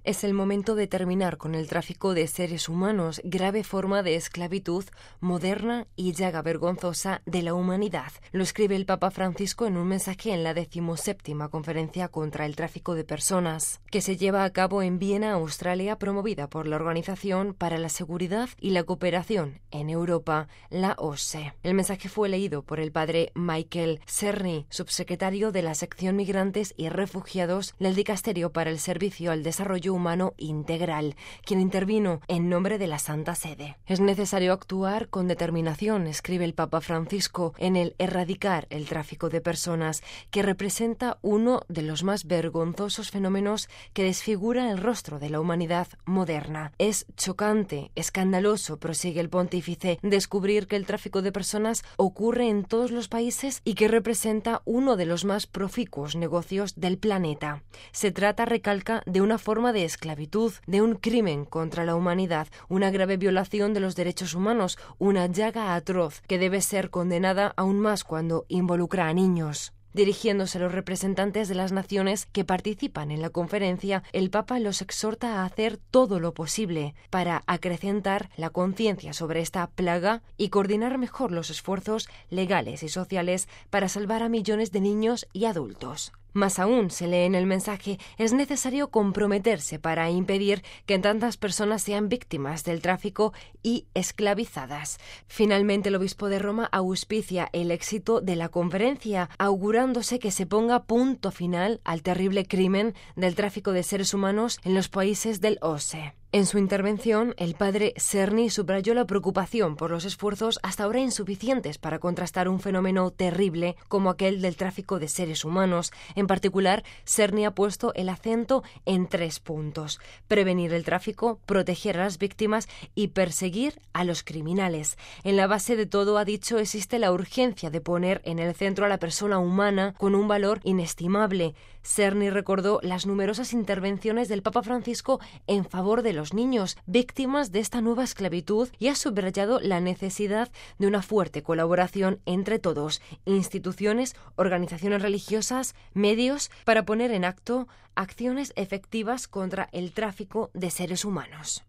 Es el momento de terminar con el tráfico de seres humanos, grave forma de esclavitud moderna y llaga vergonzosa de la humanidad. Lo escribe el Papa Francisco en un mensaje en la 17ª Conferencia contra el Tráfico de Personas, que se lleva a cabo en Viena, Australia, promovida por la Organización para la Seguridad y la Cooperación en Europa, la OSCE. El mensaje fue leído por el padre Michael Cerny, subsecretario de la Sección Migrantes y Refugiados del Dicasterio para el Servicio al Desarrollo Humano Integral, quien intervino en nombre de la Santa Sede. Es necesario actuar con determinación, escribe el Papa Francisco, en el erradicar el tráfico de personas, que representa uno de los más vergonzosos fenómenos que desfigura el rostro de la humanidad moderna. Es chocante, escandaloso, prosigue el pontífice, descubrir que el tráfico de personas ocurre en todos los países y que representa uno de los más proficuos negocios del planeta. Se trata, recalca, de una forma de esclavitud, de un crimen contra la humanidad, una grave violación de los derechos humanos, una llaga atroz que debe ser condenada aún más cuando involucra a niños. Dirigiéndose a los representantes de las naciones que participan en la conferencia, el Papa los exhorta a hacer todo lo posible para acrecentar la conciencia sobre esta plaga y coordinar mejor los esfuerzos legales y sociales para salvar a millones de niños y adultos. Más aún, se lee en el mensaje, es necesario comprometerse para impedir que tantas personas sean víctimas del tráfico y esclavizadas. Finalmente, el obispo de Roma auspicia el éxito de la conferencia, augurándose que se ponga punto final al terrible crimen del tráfico de seres humanos en los países del OSCE. En su intervención, el padre Cerny subrayó la preocupación por los esfuerzos hasta ahora insuficientes para contrastar un fenómeno terrible como aquel del tráfico de seres humanos. En particular, Cerny ha puesto el acento en 3 puntos: prevenir el tráfico, proteger a las víctimas y perseguir a los criminales. En la base de todo, ha dicho, existe la urgencia de poner en el centro a la persona humana con un valor inestimable. Cerny recordó las numerosas intervenciones del Papa Francisco en favor de los niños, víctimas de esta nueva esclavitud, y ha subrayado la necesidad de una fuerte colaboración entre todos, instituciones, organizaciones religiosas, medios, para poner en acto acciones efectivas contra el tráfico de seres humanos.